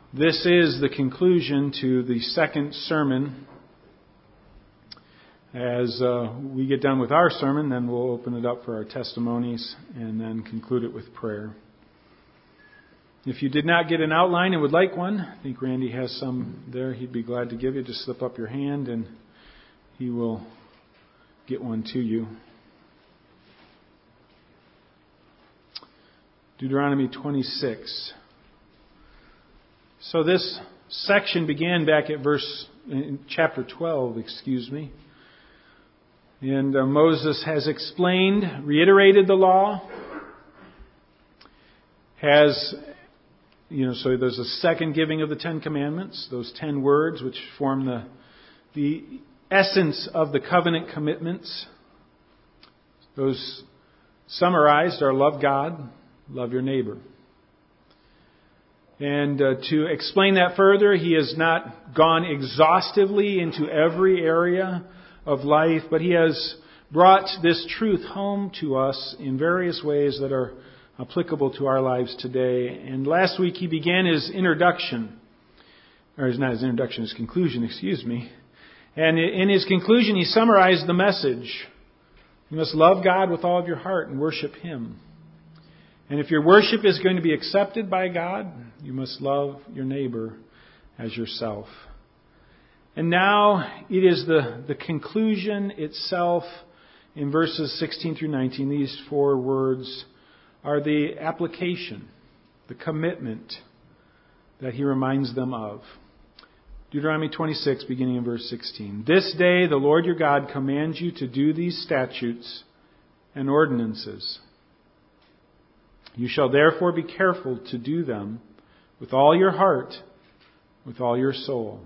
This is the conclusion to the second sermon. As we get done with our sermon, then we'll open it up for our testimonies and then conclude it with prayer. If you did not get an outline and would like one, I think Randy has some there he'd be glad to give you. Just slip up your hand and he will get one to you. Deuteronomy 26. So this section began back at chapter 12, And Moses has explained, reiterated the law, so there's a second giving of the Ten Commandments, those 10 words which form the essence of the covenant commitments. Those summarized are love God, love your neighbor. And to explain that further, he has not gone exhaustively into every area of life, but he has brought this truth home to us in various ways that are applicable to our lives today. And last week he began his introduction, or not his introduction, his conclusion, And in his conclusion he summarized the message. You must love God with all of your heart and worship Him. And if your worship is going to be accepted by God, you must love your neighbor as yourself. And now it is the conclusion itself in verses 16 through 19. These 4 words are the application, the commitment that he reminds them of. Deuteronomy 26, beginning in verse 16. This day the Lord your God commands you to do these statutes and ordinances. You shall therefore be careful to do them with all your heart, with all your soul.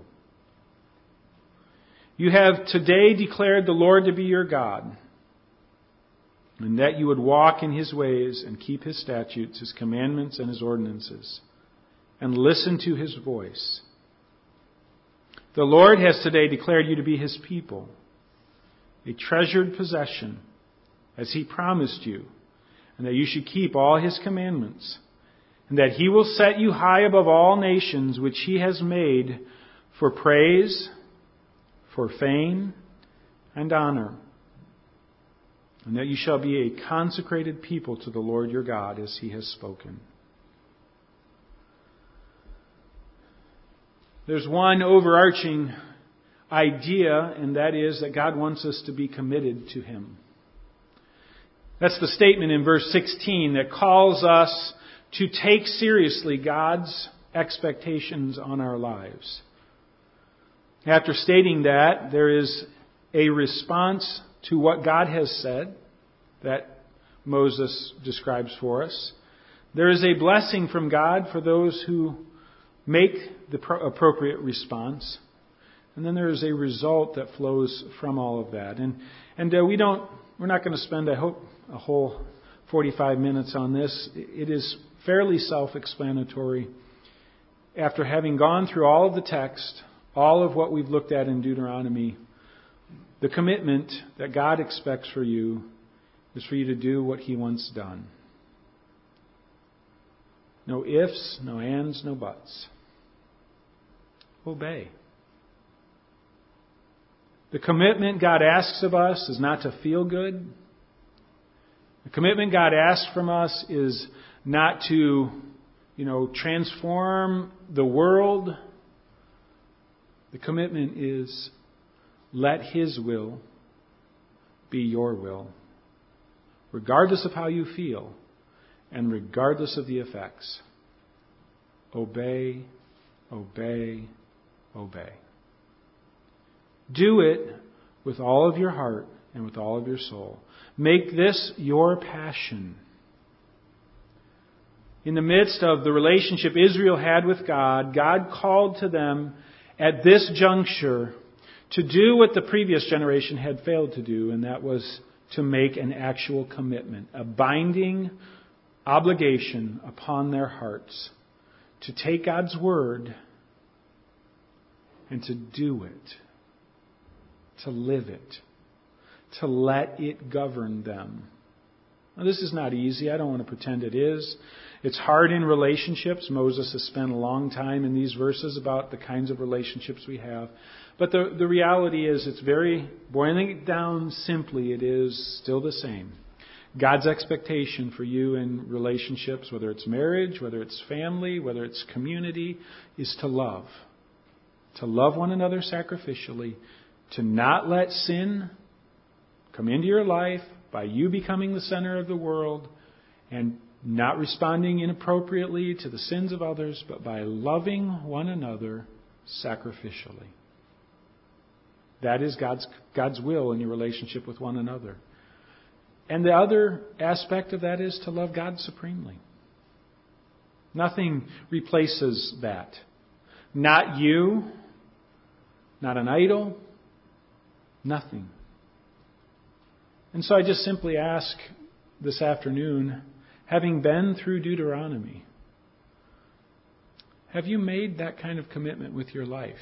You have today declared the Lord to be your God, and that you would walk in His ways and keep His statutes, His commandments, and His ordinances, and listen to His voice. The Lord has today declared you to be His people, a treasured possession, as He promised you, and that you should keep all His commandments, and that He will set you high above all nations which He has made for praise, for fame, and honor, and that you shall be a consecrated people to the Lord your God, as He has spoken. There's one overarching idea, and that is that God wants us to be committed to Him. That's the statement in verse 16 that calls us to take seriously God's expectations on our lives. After stating that, there is a response to what God has said that Moses describes for us. There is a blessing from God for those who make the appropriate response. And then there is a result that flows from all of that. And we're not going to spend, I hope, a whole 45 minutes on this. It is fairly self-explanatory. After having gone through all of the text, all of what we've looked at in Deuteronomy, the commitment that God expects for you is for you to do what He wants done. No ifs, no ands, no buts. Obey. The commitment God asks of us is not to feel good. The commitment God asks from us is not to, transform the world. The commitment is let His will be your will, regardless of how you feel and regardless of the effects. Obey, obey, obey. Do it with all of your heart and with all of your soul. Make this your passion. In the midst of the relationship Israel had with God, God called to them at this juncture to do what the previous generation had failed to do, and that was to make an actual commitment, a binding obligation upon their hearts to take God's word and to do it, to live it, to let it govern them. Now, this is not easy. I don't want to pretend it is. It's hard in relationships. Moses has spent a long time in these verses about the kinds of relationships we have. But the reality is, it's very, boiling it down simply, it is still the same. God's expectation for you in relationships, whether it's marriage, whether it's family, whether it's community, is to love. To love one another sacrificially, to not let sin come into your life by you becoming the center of the world and not responding inappropriately to the sins of others, but by loving one another sacrificially. That is God's will in your relationship with one another. And the other aspect of that is to love God supremely. Nothing replaces that. Not you, not an idol, nothing. And so I just simply ask this afternoon, having been through Deuteronomy, have you made that kind of commitment with your life?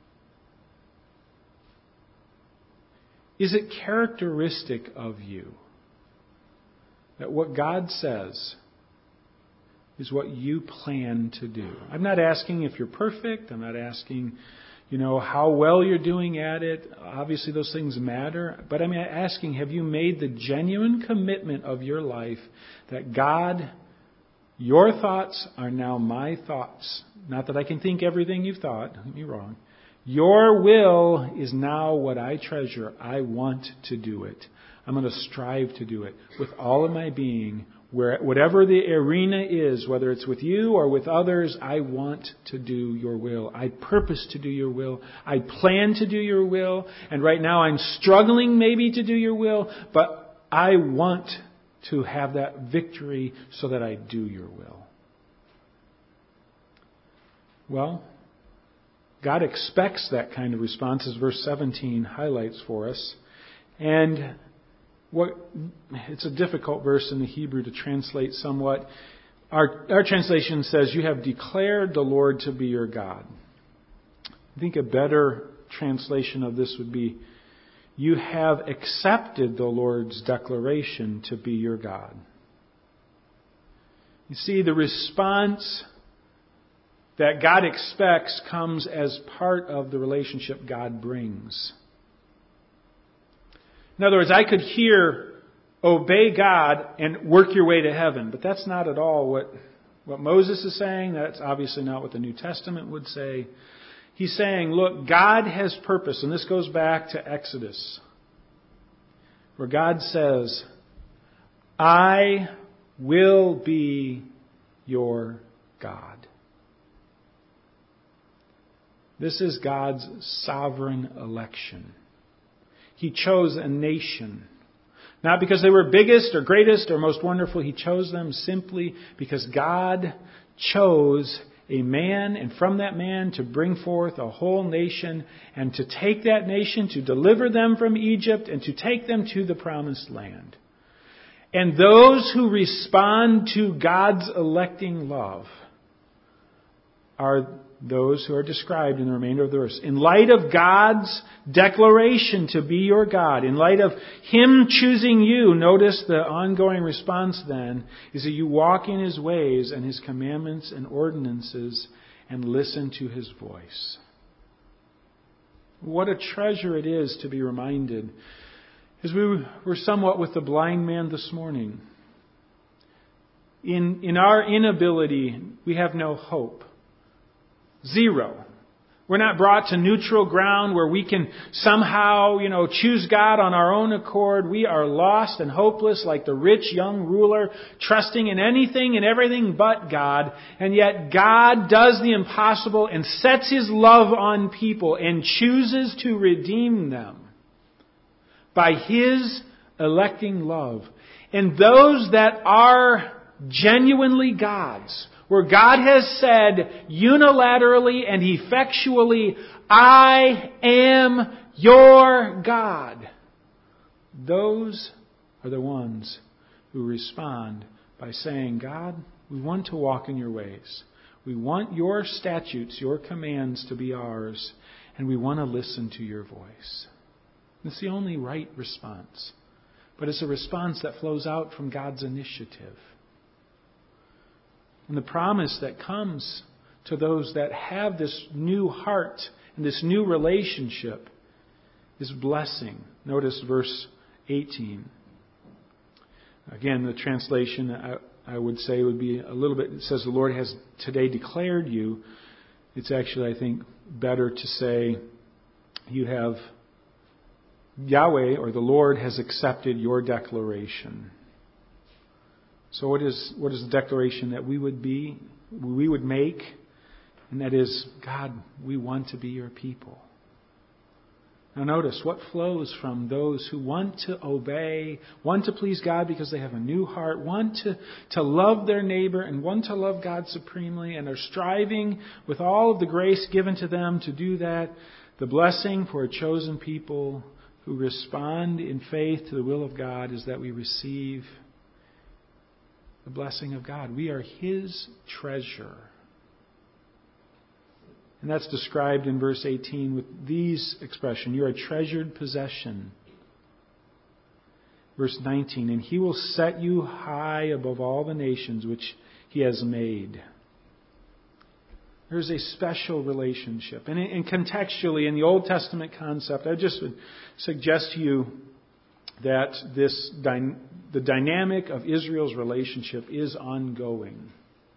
Is it characteristic of you that what God says is what you plan to do? I'm not asking if you're perfect. I'm not asking, how well you're doing at it. Obviously, those things matter. But I'm asking, have you made the genuine commitment of your life that God, your thoughts are now my thoughts? Not that I can think everything you've thought. Don't get me wrong. Your will is now what I treasure. I want to do it. I'm going to strive to do it with all of my being. Whatever the arena is, whether it's with you or with others, I want to do your will. I purpose to do your will. I plan to do your will. And right now I'm struggling maybe to do your will, but I want to have that victory so that I do your will. Well, God expects that kind of response, as verse 17 highlights for us. And it's a difficult verse in the Hebrew to translate somewhat. Our translation says, you have declared the Lord to be your God. I think a better translation of this would be, you have accepted the Lord's declaration to be your God. You see, the response that God expects comes as part of the relationship God brings. In other words, I could hear, obey God and work your way to heaven. But that's not at all what Moses is saying. That's obviously not what the New Testament would say. He's saying, look, God has purpose. And this goes back to Exodus, where God says, I will be your God. This is God's sovereign election. He chose a nation. Not because they were biggest or greatest or most wonderful. He chose them simply because God chose a man, and from that man to bring forth a whole nation, and to take that nation, to deliver them from Egypt, and to take them to the promised land. And those who respond to God's electing love are those who are described in the remainder of the verse. In light of God's declaration to be your God, in light of Him choosing you, notice the ongoing response then is that you walk in His ways and His commandments and ordinances and listen to His voice. What a treasure it is to be reminded, as we were somewhat with the blind man this morning. In our inability, we have no hope. Zero. We're not brought to neutral ground where we can somehow, choose God on our own accord. We are lost and hopeless like the rich young ruler, trusting in anything and everything but God. And yet God does the impossible and sets His love on people and chooses to redeem them by His electing love. And those that are genuinely God's, where God has said unilaterally and effectually, I am your God. Those are the ones who respond by saying, God, we want to walk in your ways. We want your statutes, your commands to be ours, and we want to listen to your voice. It's the only right response. but it's a response that flows out from God's initiative. And the promise that comes to those that have this new heart and this new relationship is blessing. Notice verse 18. Again, the translation I would say would be a little bit, it says the Lord has today declared you. It's actually, I think, better to say you have Yahweh or the Lord has accepted your declaration. So what is the declaration that we would make? And that is, God, we want to be your people. Now notice what flows from those who want to obey, want to please God because they have a new heart, want to love their neighbor and want to love God supremely and are striving with all of the grace given to them to do that. The blessing for a chosen people who respond in faith to the will of God is that we receive the blessing of God. We are His treasure. And that's described in verse 18 with these expressions. You're a treasured possession. Verse 19, and He will set you high above all the nations which He has made. There's a special relationship. And contextually, in the Old Testament concept, I just would suggest to you that the dynamic of Israel's relationship is ongoing.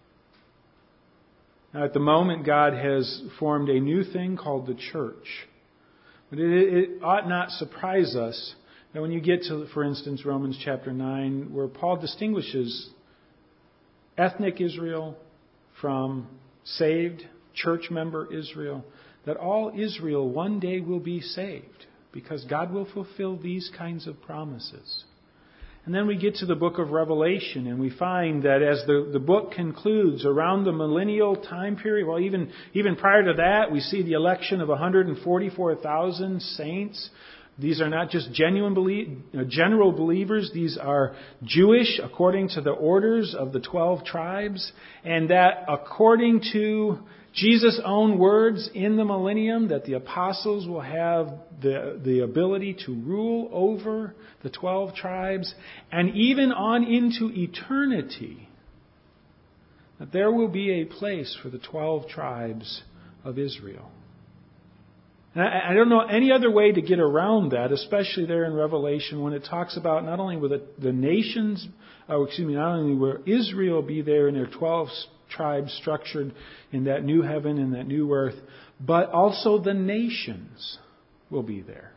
Now, at the moment, God has formed a new thing called the church. But it ought not surprise us that when you get to, for instance, Romans chapter 9, where Paul distinguishes ethnic Israel from saved church member Israel, that all Israel one day will be saved because God will fulfill these kinds of promises. And then we get to the book of Revelation, and we find that as the book concludes around the millennial time period, well, even prior to that, we see the election of 144,000 saints. These are not just general believers. These are Jewish according to the orders of the 12 tribes. And that according to Jesus' own words in the millennium, that the apostles will have the ability to rule over the 12 tribes, and even on into eternity, that there will be a place for the 12 tribes of Israel. And I don't know any other way to get around that, especially there in Revelation when it talks about not only will the nations, not only will Israel be there in their 12 tribes structured in that new heaven and that new earth, but also the nations will be there.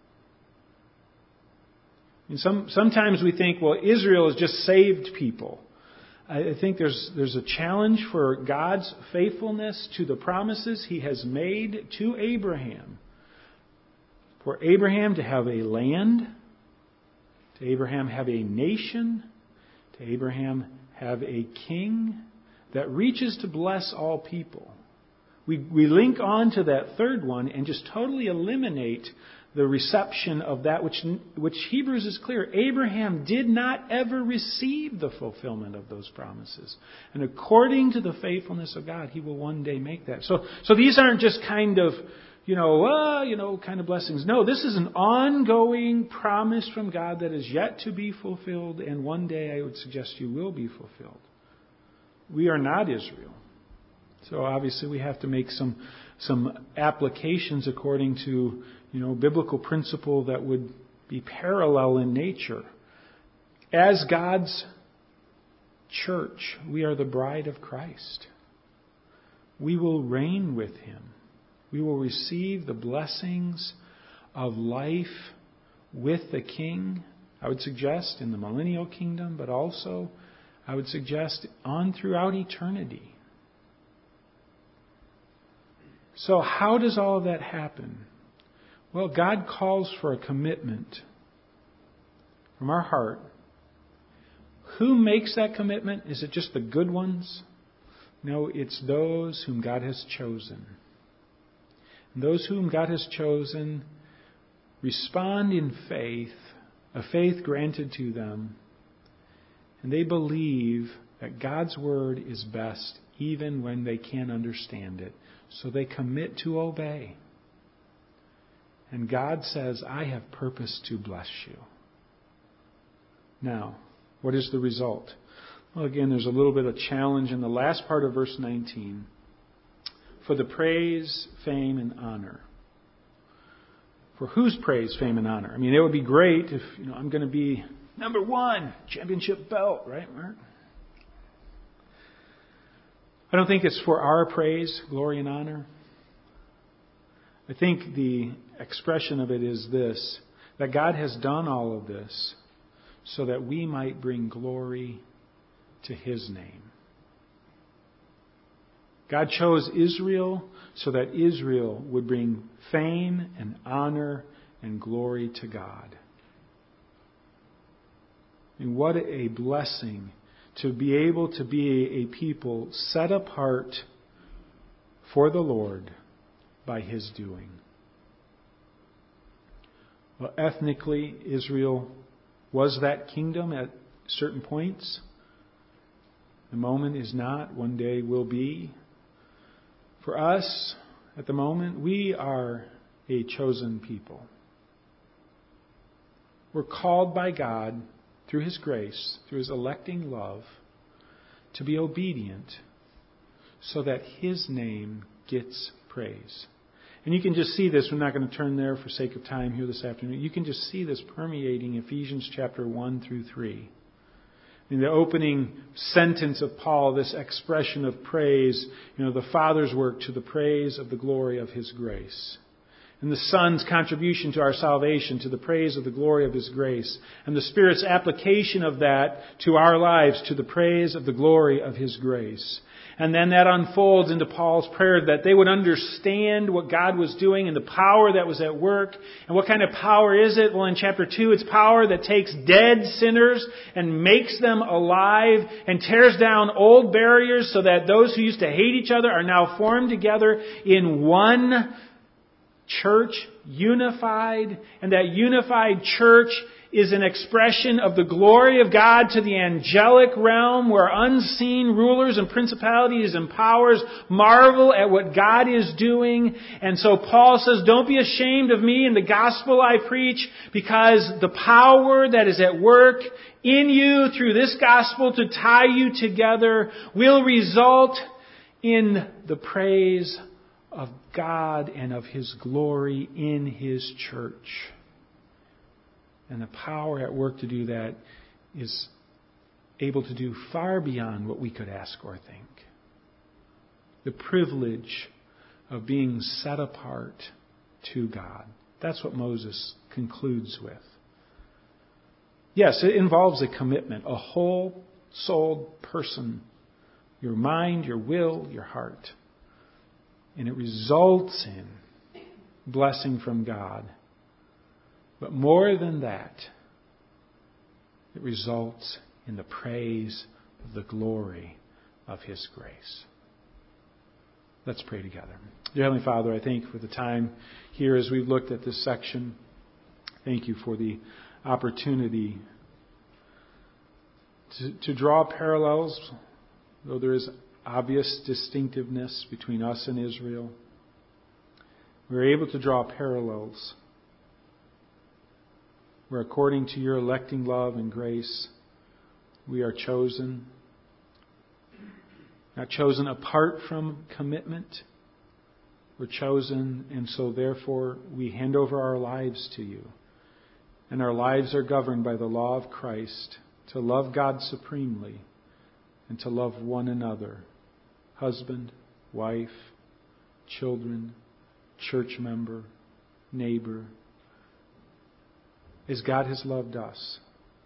And sometimes we think, well, Israel is just saved people. I think there's a challenge for God's faithfulness to the promises He has made to Abraham. For Abraham to have a land, to Abraham have a nation, to Abraham have a king that reaches to bless all people. We link on to that third one and just totally eliminate the reception of that which Hebrews is clear. Abraham did not ever receive the fulfillment of those promises. And according to the faithfulness of God, He will one day make that. So these aren't just kind of, kind of blessings. No, this is an ongoing promise from God that is yet to be fulfilled, and one day I would suggest you will be fulfilled. We are not Israel. So obviously we have to make some applications according to, biblical principle that would be parallel in nature. As God's church, we are the bride of Christ. We will reign with Him. We will receive the blessings of life with the King, I would suggest, in the millennial kingdom, but also, I would suggest, on throughout eternity. So how does all of that happen? Well, God calls for a commitment from our heart. Who makes that commitment? Is it just the good ones? No, it's those whom God has chosen. And those whom God has chosen respond in faith, a faith granted to them, and they believe that God's word is best even when they can't understand it. So they commit to obey. And God says, I have purpose to bless you. Now, what is the result? Well, again, there's a little bit of challenge in the last part of verse 19. For the praise, fame, and honor. For whose praise, fame, and honor? I mean, it would be great if, I'm going to be number one, championship belt, right, Mark? I don't think it's for our praise, glory, and honor. I think the expression of it is this, that God has done all of this so that we might bring glory to His name. God chose Israel so that Israel would bring fame and honor and glory to God. And what a blessing to be able to be a people set apart for the Lord by His doing. Well, ethnically, Israel was that kingdom at certain points. The moment is not, one day will be. For us, at the moment, we are a chosen people. We're called by God, through His grace, through His electing love, to be obedient so that His name gets praise. And you can just see this. We're not going to turn there for sake of time here this afternoon. You can just see this permeating Ephesians chapter 1 through 3. In the opening sentence of Paul, this expression of praise, the Father's work to the praise of the glory of His grace. And the Son's contribution to our salvation to the praise of the glory of His grace. And the Spirit's application of that to our lives to the praise of the glory of His grace. And then that unfolds into Paul's prayer that they would understand what God was doing and the power that was at work. And what kind of power is it? Well, in chapter 2, it's power that takes dead sinners and makes them alive and tears down old barriers so that those who used to hate each other are now formed together in one church, unified. And that unified church is an expression of the glory of God to the angelic realm where unseen rulers and principalities and powers marvel at what God is doing. And so Paul says, don't be ashamed of me and the gospel I preach, because the power that is at work in you through this gospel to tie you together will result in the praise of God and of His glory in His church. And the power at work to do that is able to do far beyond what we could ask or think. The privilege of being set apart to God. That's what Moses concludes with. Yes, it involves a commitment, a whole-souled person. Your mind, your will, your heart. And it results in blessing from God. But more than that, it results in the praise of the glory of His grace. Let's pray together. Dear Heavenly Father, I thank you for the time here as we've looked at this section. Thank you for the opportunity to draw parallels, though there is obvious distinctiveness between us and Israel. We're able to draw parallels where according to your electing love and grace, we are chosen. Not chosen apart from commitment. We're chosen, and so therefore we hand over our lives to you. And our lives are governed by the law of Christ to love God supremely and to love one another. Husband, wife, children, church member, neighbor, as God has loved us.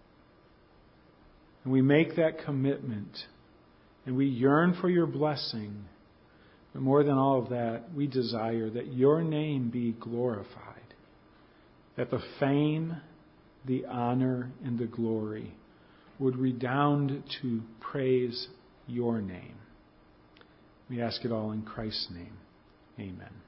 And we make that commitment and we yearn for your blessing. But more than all of that, we desire that your name be glorified. That the fame, the honor, and the glory would redound to praise your name. We ask it all in Christ's name. Amen.